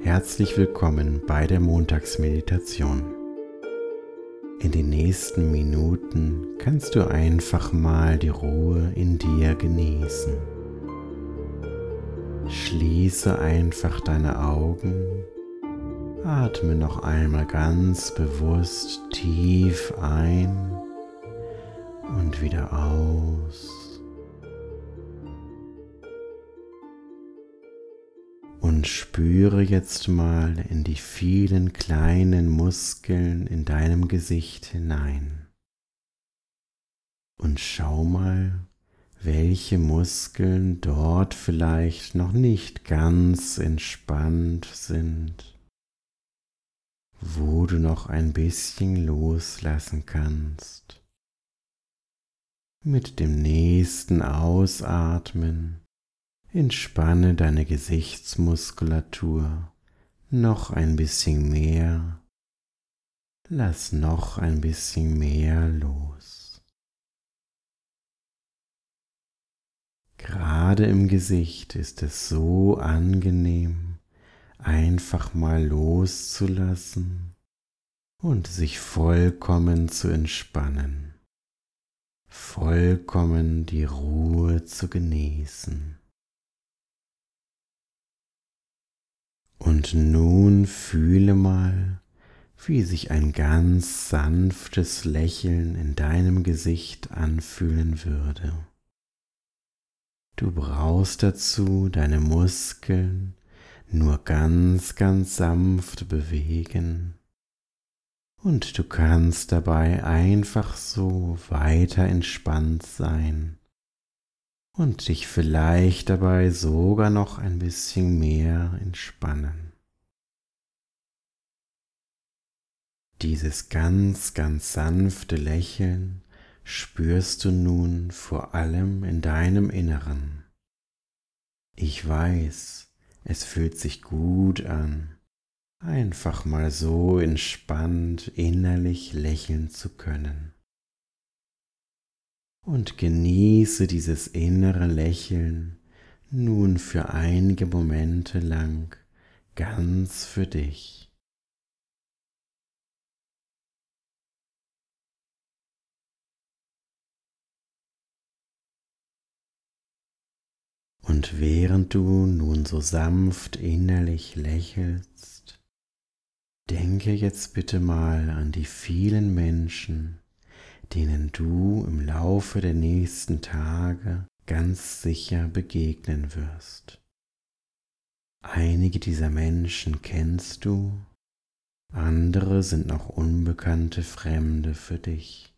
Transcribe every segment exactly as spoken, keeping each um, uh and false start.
herzlich willkommen bei der Montagsmeditation. In den nächsten Minuten kannst du einfach mal die Ruhe in dir genießen. Schließe einfach deine Augen, atme noch einmal ganz bewusst tief ein und wieder aus. Und spüre jetzt mal in die vielen kleinen Muskeln in deinem Gesicht hinein. Und schau mal, welche Muskeln dort vielleicht noch nicht ganz entspannt sind, wo du noch ein bisschen loslassen kannst. Mit dem nächsten Ausatmen entspanne deine Gesichtsmuskulatur noch ein bisschen mehr, lass noch ein bisschen mehr los. Gerade im Gesicht ist es so angenehm, einfach mal loszulassen und sich vollkommen zu entspannen, vollkommen die Ruhe zu genießen. Und nun fühle mal, wie sich ein ganz sanftes Lächeln in deinem Gesicht anfühlen würde. Du brauchst dazu deine Muskeln nur ganz, ganz sanft bewegen und du kannst dabei einfach so weiter entspannt sein und dich vielleicht dabei sogar noch ein bisschen mehr entspannen. Dieses ganz, ganz sanfte Lächeln spürst du nun vor allem in deinem Inneren. Ich weiß, es fühlt sich gut an, einfach mal so entspannt innerlich lächeln zu können. Und genieße dieses innere Lächeln nun für einige Momente lang ganz für dich. Und während du nun so sanft innerlich lächelst, denke jetzt bitte mal an die vielen Menschen, denen du im Laufe der nächsten Tage ganz sicher begegnen wirst. Einige dieser Menschen kennst du, andere sind noch unbekannte Fremde für dich.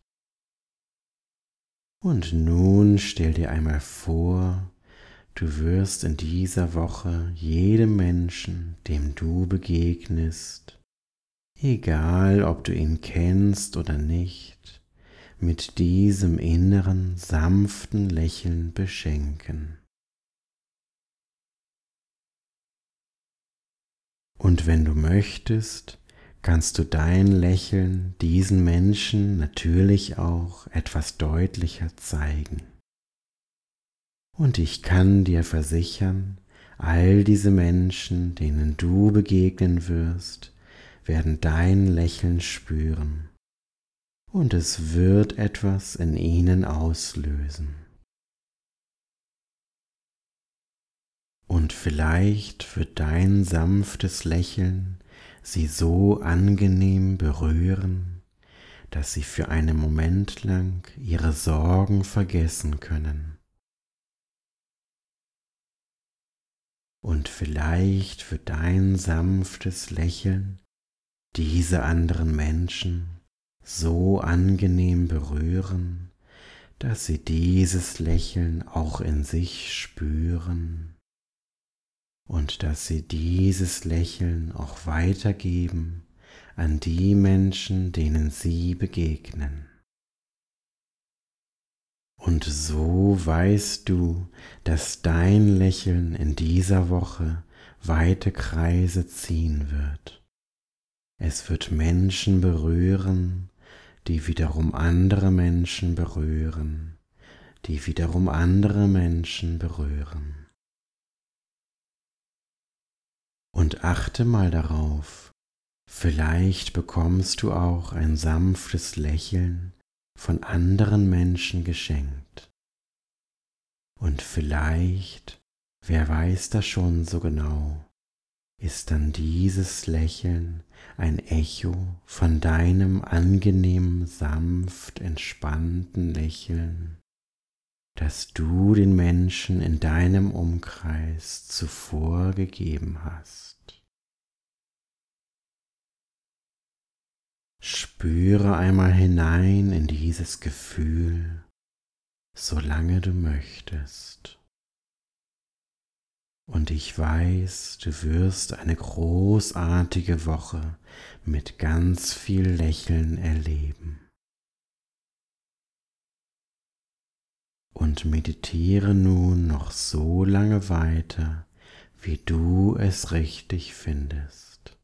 Und nun stell dir einmal vor, du wirst in dieser Woche jedem Menschen, dem du begegnest, egal ob du ihn kennst oder nicht, mit diesem inneren, sanften Lächeln beschenken. Und wenn du möchtest, kannst du dein Lächeln diesen Menschen natürlich auch etwas deutlicher zeigen. Und ich kann dir versichern, all diese Menschen, denen du begegnen wirst, werden dein Lächeln spüren. Und es wird etwas in ihnen auslösen. Und vielleicht wird dein sanftes Lächeln sie so angenehm berühren, dass sie für einen Moment lang ihre Sorgen vergessen können. Und vielleicht wird dein sanftes Lächeln diese anderen Menschen so angenehm berühren, dass sie dieses Lächeln auch in sich spüren und dass sie dieses Lächeln auch weitergeben an die Menschen, denen sie begegnen. Und so weißt du, dass dein Lächeln in dieser Woche weite Kreise ziehen wird. Es wird Menschen berühren, die wiederum andere Menschen berühren, die wiederum andere Menschen berühren. Und Und achte mal darauf, vielleicht bekommst du auch ein sanftes Lächeln von anderen Menschen geschenkt. Und vielleicht, wer weiß das schon so genau, ist dann dieses Lächeln ein Echo von deinem angenehmen, sanft entspannten Lächeln, das du den Menschen in deinem Umkreis zuvor gegeben hast. Spüre einmal hinein in dieses Gefühl, solange du möchtest. Und ich weiß, du wirst eine großartige Woche mit ganz viel Lächeln erleben. Und meditiere nun noch so lange weiter, wie du es richtig findest.